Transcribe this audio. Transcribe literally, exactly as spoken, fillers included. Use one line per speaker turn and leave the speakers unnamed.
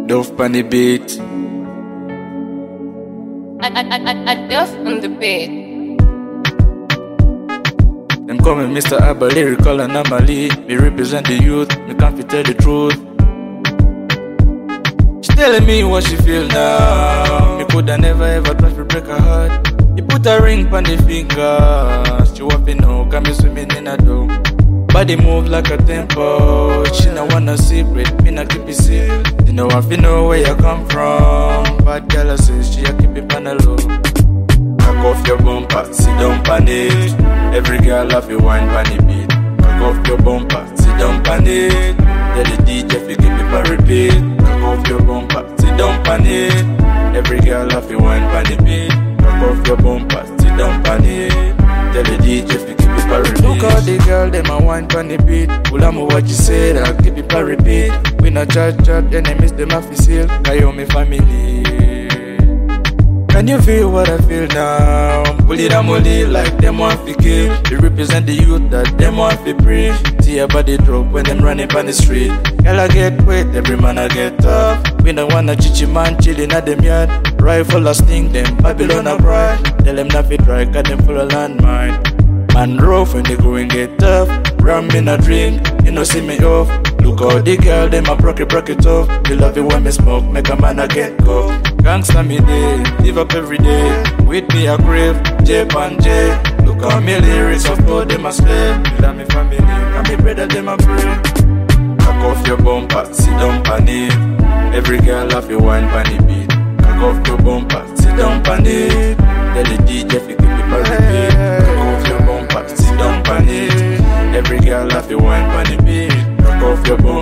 Duff on the beat.
I, I, I, I Duff on the beat.
Them call me Mister Abba, lyrical anomaly. Me represent the youth, me can't fit tell the truth. She telling me what she feel now. Me coulda never ever try to break her heart. You put a ring on the finger. She want to know, got me swimming in a dough. Body move like a tempo. She no want no secret, me not keep it safe. You know I feel know where you come from. Bad girl says she a keep it on the low. Cock off your bumper, sit down pan it. Every girl have you wine pan the beat. Cock off your bumper, sit down pan it. Tell the D J if you keep it for repeat. Cock off your bumper, sit down pan it. Every girl have you wine pan the beat. Cock off your bumper, sit down pan it. Tell the D J if you keep it for repeat. Look how the girl them a wine pan the beat. Ulamu what you said, I'll keep it for repeat. We not chat chat, enemies them have to seal. Kayo me family. Can you feel what I feel now? Pull it and molly like them want to kill. They represent the youth that them want to preach. See your body drop when them running on the street. Girl I get wet, every man I get tough. We don't wanna chichi man chilling at them yard. Rifle a sting them, Babylon a bride. Tell them not fit right, got them full of landmine. Man rough when they go and get tough. Ram in a drink, you know see me off. Look how the girl them a broke it, broke it off. They love it when me smoke, make a man a get go. Gangsta me day, live up every day. With me a grave, J and J. Look how me lyrics of all them a slave. You love me family, and me brother them a pray. Cock off your bumper, sit down pan it. Every girl have you wine pan the beat. Cock off your bumper, sit down pan it. Tell the D J if you keep it for repeat. Cock off your bumper, sit down pan it. Every girl have you wine pan the beat. Cock off your bumper.